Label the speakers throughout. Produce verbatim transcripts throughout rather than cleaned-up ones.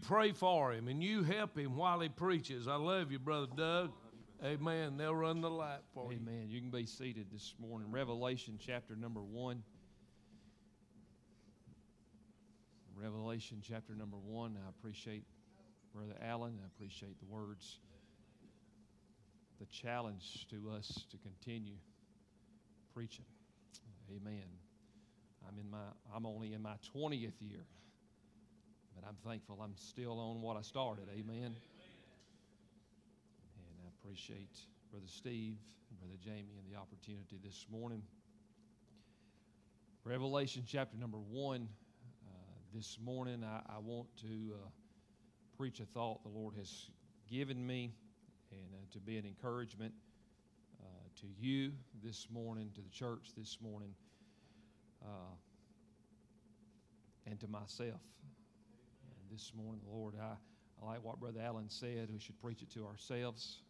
Speaker 1: pray for him and you help him while he preaches. I love you, Brother Doug. Amen. They'll run the light for you.
Speaker 2: Amen. You can be seated this morning. Revelation chapter number one. Revelation chapter number one. I appreciate Brother Allen. I appreciate the words. The challenge to us to continue preaching. Amen. I'm in my I'm only in my twentieth year. But I'm thankful I'm still on what I started. Amen. And I appreciate Brother Steve and Brother Jamie and the opportunity this morning. Revelation chapter number one. Uh, this morning I, I want to uh, preach a thought the Lord has given me and uh, to be an encouragement uh, to you this morning, to the church this morning, uh, and to myself. This morning, Lord, I, I like what Brother Allen said. We should preach it to ourselves.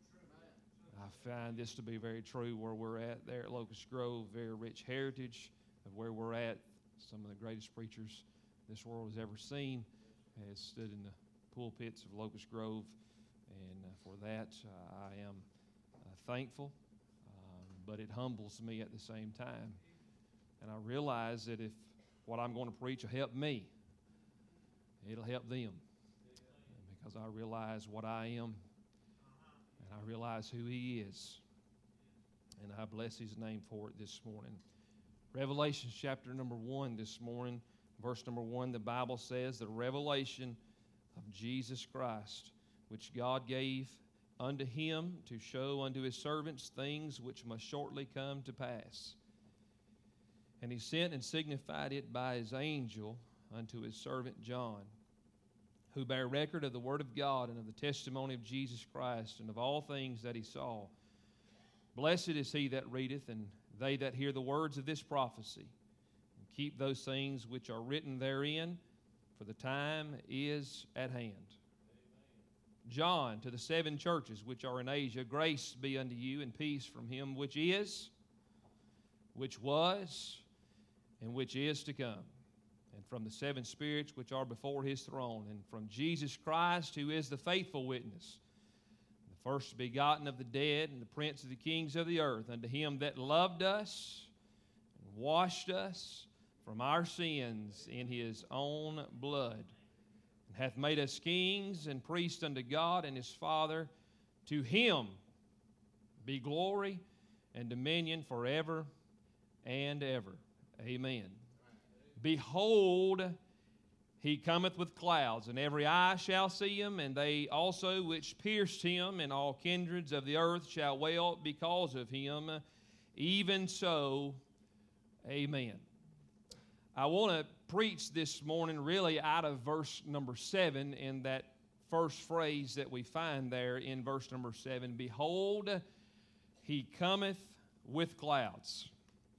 Speaker 2: I find this to be very true where we're at there at Locust Grove, very rich heritage of where we're at. Some of the greatest preachers this world has ever seen has stood in the pulpits of Locust Grove, and uh, for that uh, I am uh, thankful, um, but it humbles me at the same time. And I realize that if what I'm going to preach will help me, it'll help them, because I realize what I am, and I realize who He is, and I bless His name for it this morning. Revelation chapter number one this morning, verse number one, the Bible says, the revelation of Jesus Christ, which God gave unto Him to show unto His servants things which must shortly come to pass. And He sent and signified it by His angel unto His servant John, who bare record of the word of God and of the testimony of Jesus Christ and of all things that he saw. Blessed is he that readeth, and they that hear the words of this prophecy, and keep those things which are written therein, for the time is at hand. Amen. John, to the seven churches which are in Asia, grace be unto you, and peace from him which is, which was, and which is to come, and from the seven spirits which are before his throne, and from Jesus Christ, who is the faithful witness, the first begotten of the dead, and the prince of the kings of the earth, unto him that loved us, and washed us from our sins in his own blood, and hath made us kings and priests unto God and his Father. To him be glory and dominion forever and ever. Amen. Behold, he cometh with clouds, and every eye shall see him, and they also which pierced him, and all kindreds of the earth shall wail because of him. Even so, amen. I want to preach this morning really out of verse number seven, in that first phrase that we find there in verse number seven. Behold, he cometh with clouds.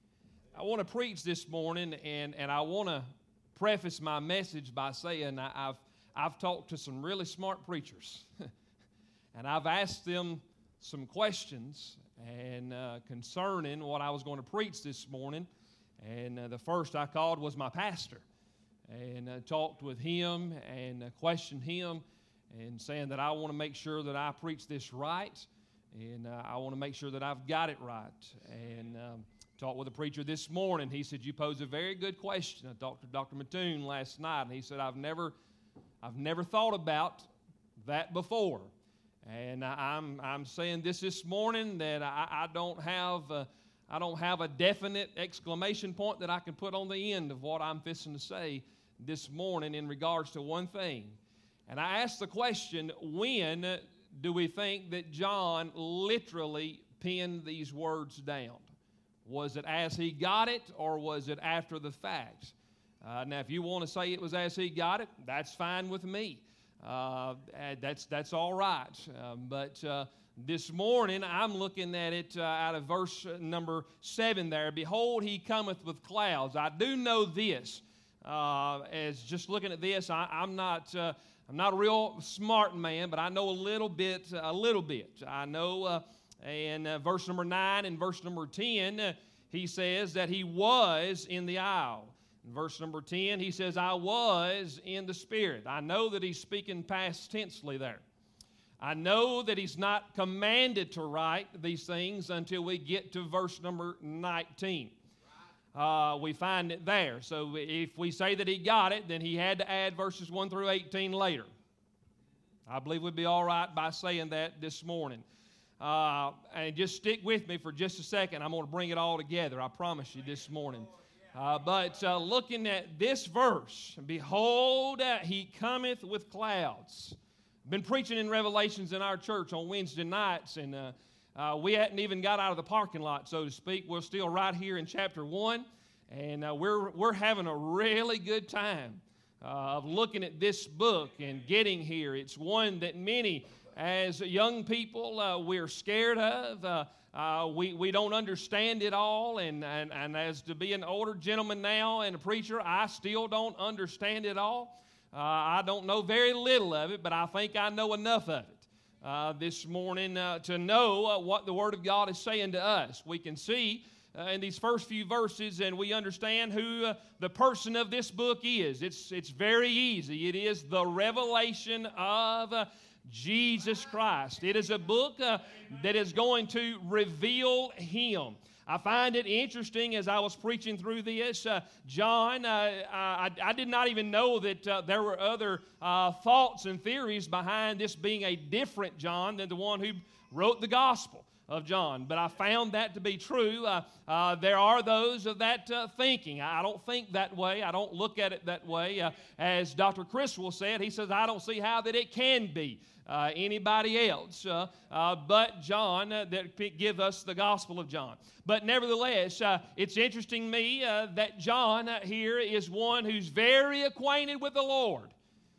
Speaker 2: I want to preach this morning, and, and I want to preface my message by saying I, I've, I've talked to some really smart preachers, and I've asked them some questions and uh, concerning what I was going to preach this morning. And uh, the first I called was my pastor, and uh, talked with him and uh, questioned him, and saying that I want to make sure that I preach this right, and uh, I want to make sure that I've got it right. And um, talked with a preacher this morning. He said, you pose a very good question. I talked to Doctor Mattoon last night, and he said, I've never, I've never thought about that before. And I, I'm, I'm saying this this morning that I, I don't have, a, I don't have a definite exclamation point that I can put on the end of what I'm fixing to say this morning in regards to one thing. And I asked the question, when do we think that John literally penned these words down? Was it as he got it, or was it after the fact? Uh, now, if you want to say it was as he got it, that's fine with me. Uh, that's that's all right. Uh, but uh, this morning, I'm looking at it uh, out of verse number seven there. Behold, he cometh with clouds. I do know this. Uh, as just looking at this, I, I'm not uh, I'm not a real smart man, but I know a little bit. A little bit. I know. Uh, And uh, verse number nine and verse number ten, uh, he says that he was in the isle. In verse number ten, he says, I was in the Spirit. I know that he's speaking past tensely there. I know that he's not commanded to write these things until we get to verse number nineteen. Uh, we find it there. So if we say that he got it, then he had to add verses one through eighteen later. I believe we'd be all right by saying that this morning. Uh, and just stick with me for just a second. I'm going to bring it all together. I promise you this morning. Uh, but uh, looking at this verse, behold, uh, he cometh with clouds. Been preaching in Revelations in our church on Wednesday nights, and uh, uh, we hadn't even got out of the parking lot, so to speak. We're still right here in chapter one, and uh, we're we're having a really good time uh, of looking at this book and getting here. It's one that many, as young people, uh, we're scared of. Uh, uh, we we don't understand it all, and, and and as to be an older gentleman now and a preacher, I still don't understand it all. Uh, I don't know very little of it, but I think I know enough of it uh, this morning uh, to know uh, what the Word of God is saying to us. We can see uh, in these first few verses, and we understand who uh, the person of this book is. It's, it's very easy. It is the revelation of uh, Jesus Christ. It is a book uh, that is going to reveal Him. I find it interesting as I was preaching through this, uh, John, uh, I, I did not even know that uh, there were other uh, thoughts and theories behind this being a different John than the one who wrote the Gospel of John. But I found that to be true. Uh, uh, there are those of that uh, thinking. I don't think that way. I don't look at it that way. Uh, as Doctor Criswell said, he says, I don't see how that it can be. Uh, anybody else uh, uh, but John uh, that give us the Gospel of John. But nevertheless, uh, it's interesting to me uh, that John uh, here is one who's very acquainted with the Lord.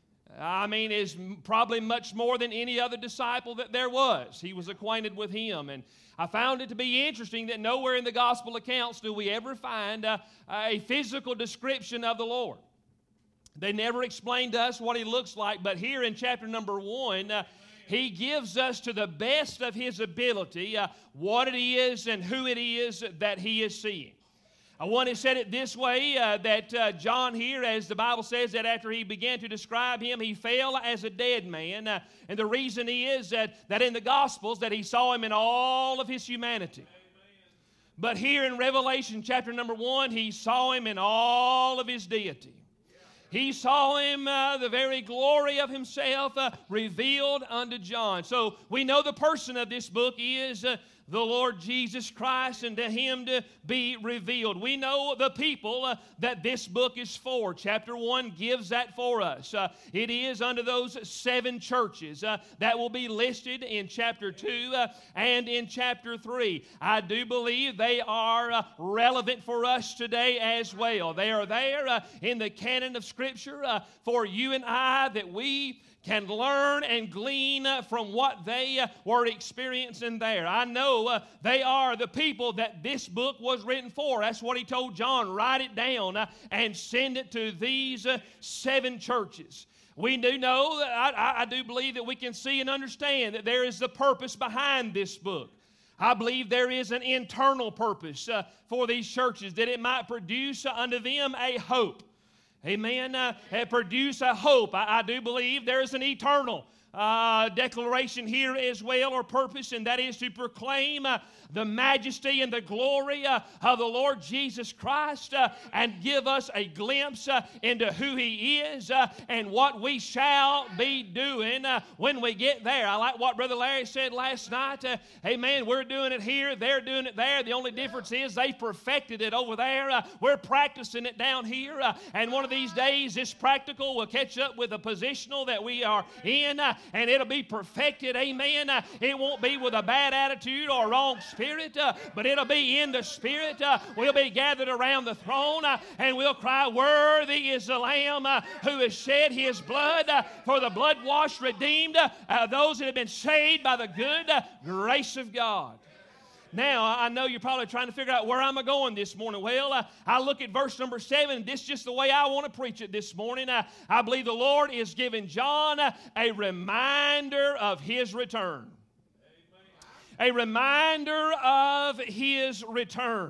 Speaker 2: I mean, is probably much more than any other disciple that there was. He was acquainted with Him. And I found it to be interesting that nowhere in the Gospel accounts do we ever find uh, a physical description of the Lord. They never explained to us what He looks like, but here in chapter number one, uh, He gives us to the best of His ability uh, what it is and who it is that He is seeing. I want to say it this way, uh, that uh, John here, as the Bible says, that after he began to describe Him, he fell as a dead man. Uh, and the reason he is that, that in the Gospels that he saw Him in all of His humanity. But here in Revelation chapter number one, he saw Him in all of His deity. He saw Him, uh, the very glory of Himself uh, revealed unto John. So we know the person of this book is uh, the Lord Jesus Christ, and to Him to be revealed. We know the people uh, that this book is for. Chapter one gives that for us. Uh, it is unto those seven churches uh, that will be listed in chapter two uh, and in chapter three. I do believe they are uh, relevant for us today as well. They are there uh, in the canon of Scripture uh, for you and I, that we can learn and glean uh, from what they uh, were experiencing there. I know uh, they are the people that this book was written for. That's what he told John. Write it down uh, and send it to these uh, seven churches. We do know, that I, I do believe that we can see and understand that there is the purpose behind this book. I believe there is an internal purpose uh, for these churches, that it might produce unto them a hope. Amen. Uh, produce a hope. I, I do believe there is an eternal uh, declaration here as well, or purpose, and that is to proclaim uh, the majesty and the glory uh, of the Lord Jesus Christ uh, and give us a glimpse uh, into who He is uh, and what we shall be doing uh, when we get there. I like what Brother Larry said last night. Uh, amen. We're doing it here. They're doing it there. The only difference is they perfected it over there. Uh, we're practicing it down here. Uh, and one of these days, this practical will catch up with the positional that we are in, uh, and it'll be perfected. Amen. Uh, it won't be with a bad attitude or wrong spirit, uh, but it'll be in the Spirit. Uh, we'll be gathered around the throne, uh, and we'll cry, worthy is the Lamb uh, who has shed His blood uh, for the blood-washed, redeemed, uh, uh, those that have been saved by the good uh, grace of God. Now, I know you're probably trying to figure out where am I going this morning. Well, uh, I look at verse number seven, and this is just the way I want to preach it this morning. Uh, I believe the Lord is giving John uh, a reminder of His return. Amen. A reminder of His return.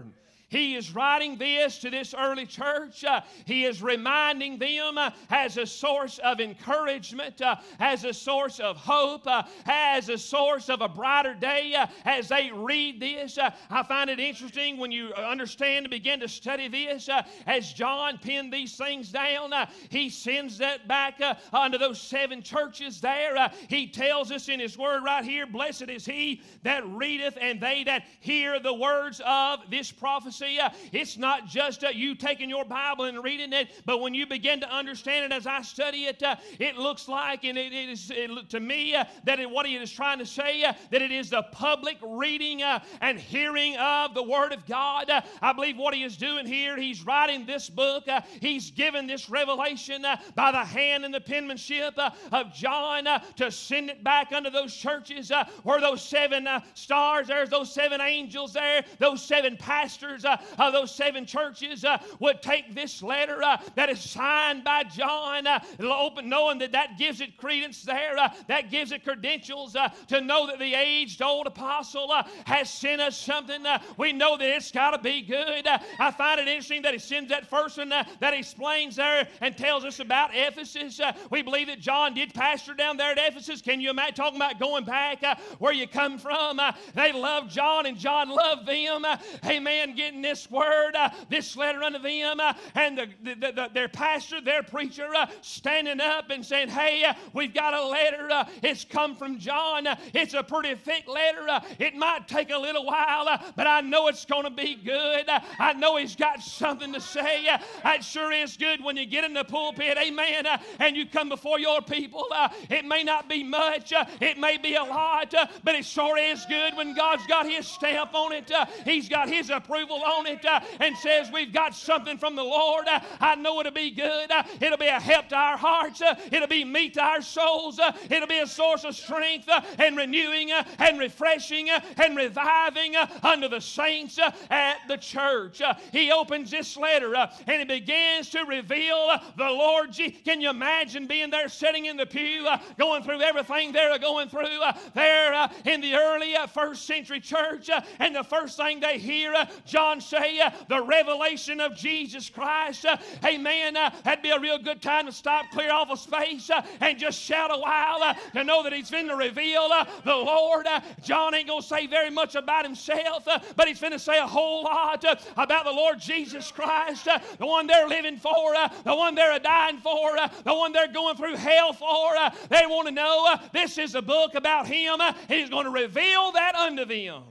Speaker 2: He is writing this to this early church. Uh, he is reminding them uh, as a source of encouragement, uh, as a source of hope, uh, as a source of a brighter day. Uh, as they read this, uh, I find it interesting when you understand and begin to study this. Uh, as John penned these things down, uh, he sends that back uh, unto those seven churches there. Uh, he tells us in his word right here, blessed is he that readeth and they that hear the words of this prophecy. Uh, it's not just uh, you taking your Bible and reading it, but when you begin to understand it as I study it, uh, it looks like, and it, it is it, to me, uh, that it, what he is trying to say, uh, that it is the public reading uh, and hearing of the Word of God. Uh, I believe what he is doing here, he's writing this book, uh, he's given this revelation uh, by the hand and the penmanship uh, of John uh, to send it back unto those churches uh, where those seven uh, stars, there's those seven angels there, those seven pastors uh, of those seven churches uh, would take this letter uh, that is signed by John, uh, open, knowing that that gives it credence there, uh, that gives it credentials uh, to know that the aged old apostle uh, has sent us something. Uh, we know that it's got to be good. Uh, I find it interesting that he sends that first one uh, that explains there and tells us about Ephesus. Uh, we believe that John did pastor down there at Ephesus. Can you imagine talking about going back uh, where you come from? Uh, they loved John and John loved them. Uh, amen. Getting this word, uh, this letter unto them, uh, and the, the, the, their pastor, their preacher, uh, standing up and saying, hey, uh, we've got a letter. Uh, it's come from John. Uh, it's a pretty thick letter. Uh, it might take a little while, uh, but I know it's going to be good. Uh, I know he's got something to say. Uh, it sure is good when you get in the pulpit, amen, uh, and you come before your people. Uh, it may not be much. Uh, it may be a lot, uh, but it sure is good when God's got his stamp on it. Uh, he's got his approval on it uh, and says we've got something from the Lord. Uh, I know it'll be good. Uh, it'll be a help to our hearts. Uh, it'll be meat to our souls. Uh, it'll be a source of strength uh, and renewing uh, and refreshing uh, and reviving uh, unto the saints uh, at the church. Uh, he opens this letter uh, and he begins to reveal uh, the Lord Jesus. Can you imagine being there sitting in the pew uh, going through everything they're going through uh, there uh, in the early uh, first century church, uh, and the first thing they hear uh, John say, uh, the revelation of Jesus Christ. Uh, amen. Uh, that'd be a real good time to stop, clear off a space, uh, and just shout a while uh, to know that he's finna reveal uh, the Lord. Uh, John ain't going to say very much about himself, uh, but he's finna say a whole lot uh, about the Lord Jesus Christ, uh, the one they're living for, uh, the one they're dying for, uh, the one they're going through hell for. Uh, they want to know uh, this is a book about him, uh, and he's going to reveal that unto them.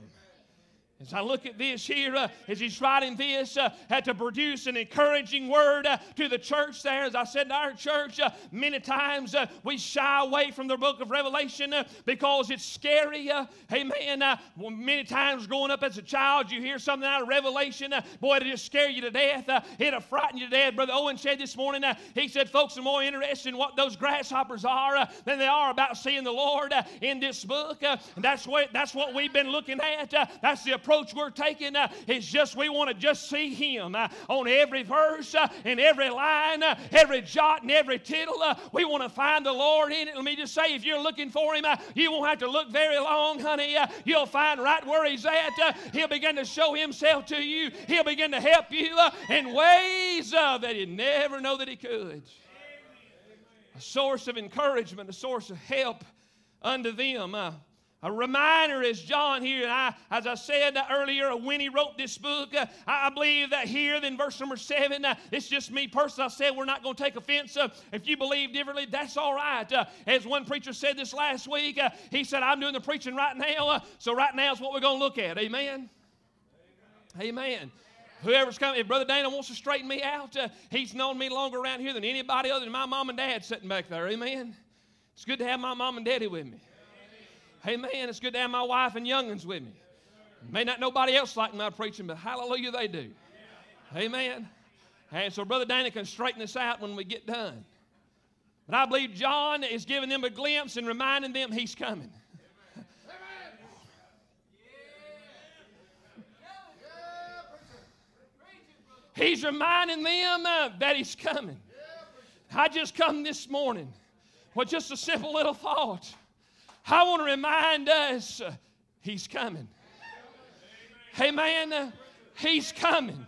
Speaker 2: As I look at this here, uh, as he's writing this, uh, had to produce an encouraging word uh, to the church there. As I said to our church, uh, many times uh, we shy away from the book of Revelation uh, because it's scary. Uh, amen. Uh, well, many times growing up as a child, you hear something out of Revelation. Uh, boy, it'll just scare you to death. Uh, it'll frighten you to death. Brother Owen said this morning, uh, he said folks are more interested in what those grasshoppers are uh, than they are about seeing the Lord uh, in this book. Uh, and that's what, that's what we've been looking at. Uh, that's the approach approach we're taking uh, is just we want to just see him uh, on every verse, uh, in every line, uh, every jot and every tittle. Uh, we want to find the Lord in it. Let me just say, if you're looking for him, uh, you won't have to look very long, honey. Uh, you'll find right where he's at. Uh, he'll begin to show himself to you. He'll begin to help you uh, in ways uh, that you never know that he could. A source of encouragement, a source of help unto them. Uh, A reminder is John here, and I, as I said earlier, when he wrote this book, uh, I believe that here, in verse number seven, uh, it's just me personally. I said we're not going to take offense. Uh, if you believe differently, that's all right. Uh, as one preacher said this last week, uh, he said, I'm doing the preaching right now, uh, so right now is what we're going to look at. Amen? Amen. Amen. Whoever's coming, if Brother Dana wants to straighten me out, uh, he's known me longer around here than anybody other than my mom and dad sitting back there. Amen? It's good to have my mom and daddy with me. Amen. It's good to have my wife and young'uns with me. May not nobody else like my preaching, but hallelujah, they do. Amen. And so Brother Dana can straighten us out when we get done. But I believe John is giving them a glimpse and reminding them he's coming. He's reminding them uh, that he's coming. I just come this morning with just a simple little thought. I want to remind us uh, he's coming. Amen. Uh, He's coming.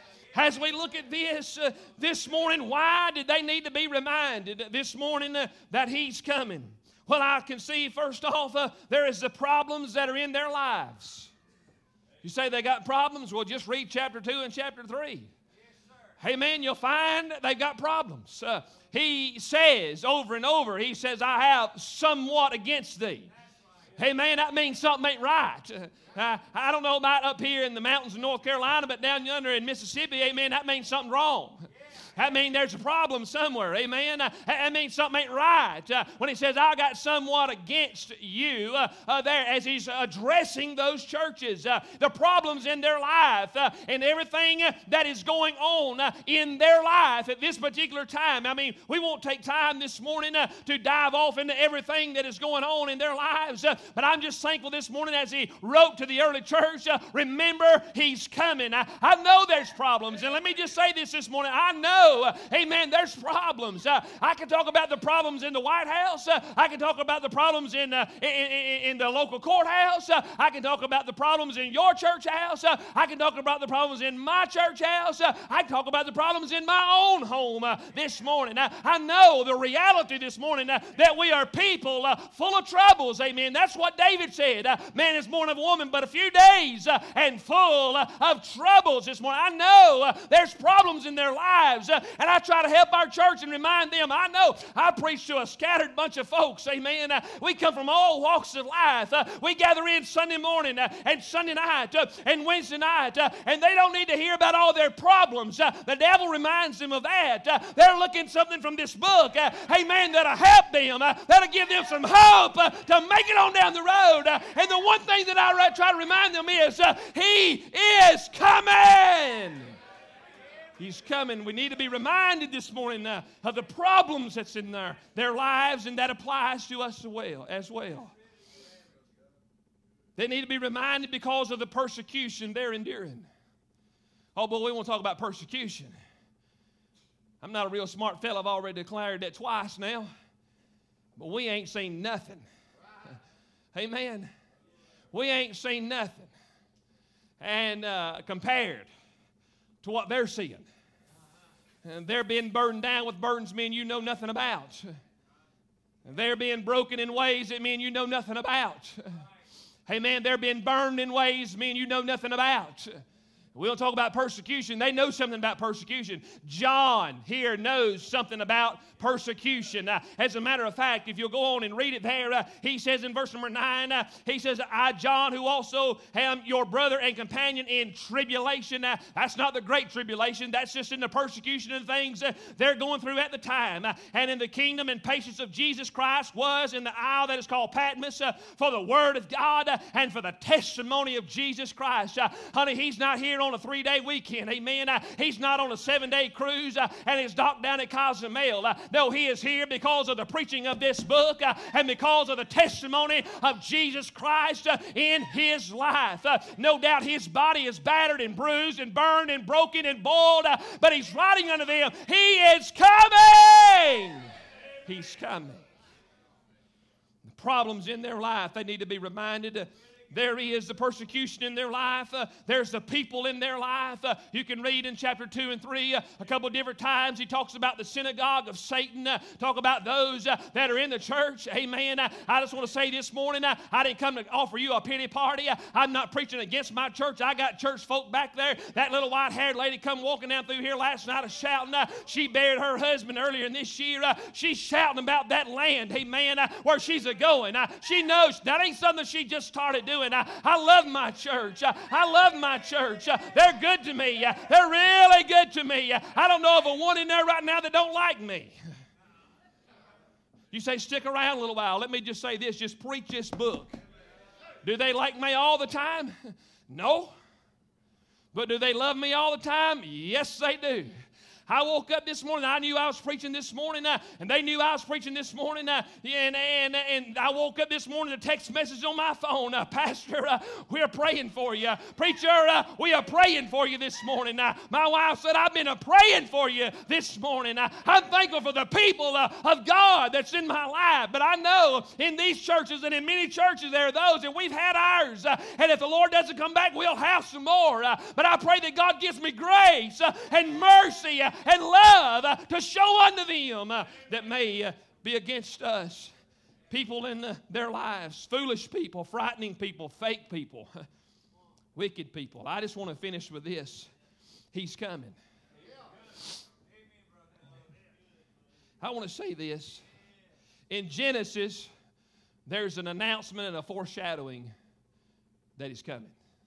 Speaker 2: As we look at this uh, this morning, why did they need to be reminded this morning uh, that He's coming? Well, I can see first off, uh, there is the problems that are in their lives. You say they got problems? Well, just read chapter two and chapter three. Yes, amen. You'll find they've got problems. Uh, he says over and over, he says, I have somewhat against thee. Hey, man, that means something ain't right. Uh, I don't know about up here in the mountains of North Carolina, but down yonder in Mississippi, amen, that means something wrong. That means there's a problem somewhere, amen. Uh, that means something ain't right. Uh, when he says, I got somewhat against you, uh, uh, there, as he's addressing those churches, uh, the problems in their life, uh, and everything uh, that is going on uh, in their life at this particular time. I mean, we won't take time this morning uh, to dive off into everything that is going on in their lives, uh, but I'm just thankful this morning as he wrote to the early church, uh, remember, He's coming. I, I know there's problems, and let me just say this this morning. I know Uh, amen, there's problems. Uh, I can talk about the problems in the White House. Uh, I can talk about the problems in, uh, in, in, in the local courthouse. Uh, I can talk about the problems in your church house. Uh, I can talk about the problems in my church house. Uh, I can talk about the problems in my own home uh, this morning. Uh, I know the reality this morning uh, that we are people uh, full of troubles. Amen. That's what David said. Uh, man is born of a woman, but a few days uh, and full uh, of troubles this morning. I know uh, there's problems in their lives. Uh, and I try to help our church and remind them. I know I preach to a scattered bunch of folks, amen. Uh, we come from all walks of life. Uh, we gather in Sunday morning uh, and Sunday night uh, and Wednesday night, uh, and they don't need to hear about all their problems. Uh, the devil reminds them of that. Uh, they're looking something from this book, uh, amen, that'll help them, uh, that'll give them some hope uh, to make it on down the road. Uh, and the one thing that I try to remind them is uh, He is coming. He's coming. We need to be reminded this morning uh, of the problems that's in their, their lives, and that applies to us as well, as well. They need to be reminded because of the persecution they're enduring. Oh, but we won't talk about persecution. I'm not a real smart fellow. I've already declared that twice now. But we ain't seen nothing. Amen. We ain't seen nothing. And uh, compared to what they're seeing. And they're being burdened down with burdens men you know nothing about. And they're being broken in ways that men you know nothing about. Amen. They're being burned in ways men you know nothing about. We don't talk about persecution. They know something about persecution. John here knows something about persecution. Uh, as a matter of fact, if you'll go on and read it there, uh, he says in verse number nine, uh, he says, I, John, who also am your brother and companion in tribulation. Uh, that's not the great tribulation. That's just in the persecution and things uh, they're going through at the time. Uh, and in the kingdom and patience of Jesus Christ was in the isle that is called Patmos uh, for the word of God uh, and for the testimony of Jesus Christ. Uh, honey, he's not here on a three-day weekend, amen. Uh, he's not on a seven-day cruise uh, and he's docked down at Cozumel. Uh, no, he is here because of the preaching of this book uh, and because of the testimony of Jesus Christ uh, in his life. Uh, no doubt his body is battered and bruised and burned and broken and boiled, uh, but he's writing unto them, He is coming. He's coming. The problems in their life, they need to be reminded uh, There is the persecution in their life. Uh, there's the people in their life. Uh, you can read in chapter two and three uh, a couple of different times. He talks about the synagogue of Satan. Uh, talk about those uh, that are in the church. Amen. Uh, I just want to say this morning, uh, I didn't come to offer you a pity party. Uh, I'm not preaching against my church. I got church folk back there. That little white-haired lady come walking down through here last night shouting. Uh, she buried her husband earlier in this year. Uh, she's shouting about that land, amen, uh, where she's a-going. Uh, she knows that ain't something she just started doing. I, I love my church. I, I love my church. Uh, they're good to me. Uh, they're really good to me. Uh, I don't know of a one in there right now that don't like me. You say, stick around a little while. Let me just say this. Just preach this book. Do they like me all the time? No. But do they love me all the time? Yes, they do. I woke up this morning, I knew I was preaching this morning, uh, and they knew I was preaching this morning, uh, and, and, and I woke up this morning, a text message on my phone, uh, Pastor, uh, we are praying for you. Preacher, uh, we are praying for you this morning. Uh, my wife said, I've been uh, praying for you this morning. Uh, I'm thankful for the people uh, of God that's in my life, but I know in these churches and in many churches there are those, and we've had ours, uh, and if the Lord doesn't come back, we'll have some more. Uh, but I pray that God gives me grace uh, and mercy uh, and love uh, to show unto them uh, that may uh, be against us. People in uh, their lives, foolish people, frightening people, fake people, wicked people. I just want to finish with this. He's coming. I want to say this. In Genesis, there's an announcement and a foreshadowing that He's coming.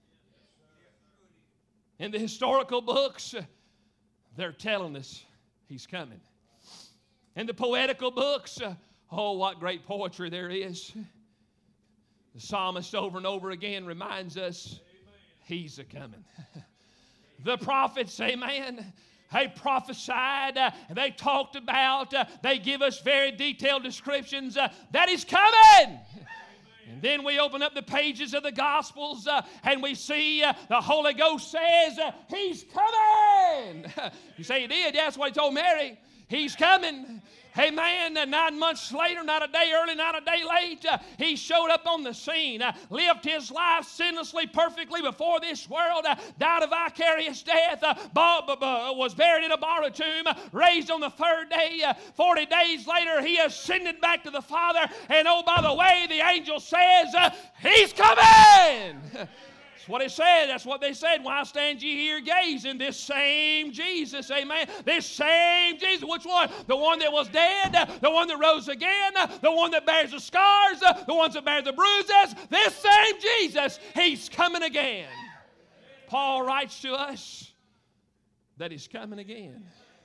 Speaker 2: In the historical books, they're telling us He's coming. In the poetical books, oh, what great poetry there is. The psalmist over and over again reminds us He's a-coming. The prophets, amen, they prophesied, uh, they talked about, uh, they give us very detailed descriptions uh, that He's coming. And then we open up the pages of the Gospels uh, and we see uh, the Holy Ghost says, uh, He's coming. You say He did? Yeah, that's what He told Mary. He's coming. Amen. Uh, nine months later, not a day early, not a day late, uh, He showed up on the scene, uh, lived His life sinlessly, perfectly before this world, uh, died a vicarious death, uh, b- b- b- was buried in a borrowed tomb, uh, raised on the third day. Uh, Forty days later, He ascended back to the Father. And oh, by the way, the angel says, uh, He's coming. That's what it said. That's what they said. Why stand ye here gazing? This same Jesus, amen. This same Jesus. Which one? The one that was dead, the one that rose again, the one that bears the scars, the ones that bear the bruises. This same Jesus, He's coming again. Paul writes to us that He's coming again.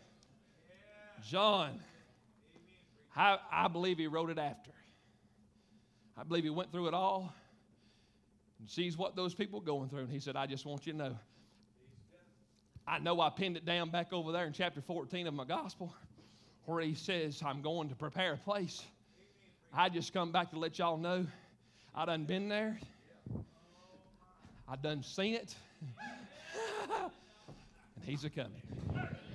Speaker 2: John, I, I believe he wrote it after. I believe he went through it all and sees what those people are going through. And he said, I just want you to know. I know I pinned it down back over there in chapter fourteen of my gospel where he says, I'm going to prepare a place. I just come back to let y'all know I done been there. I done seen it. And He's a-coming.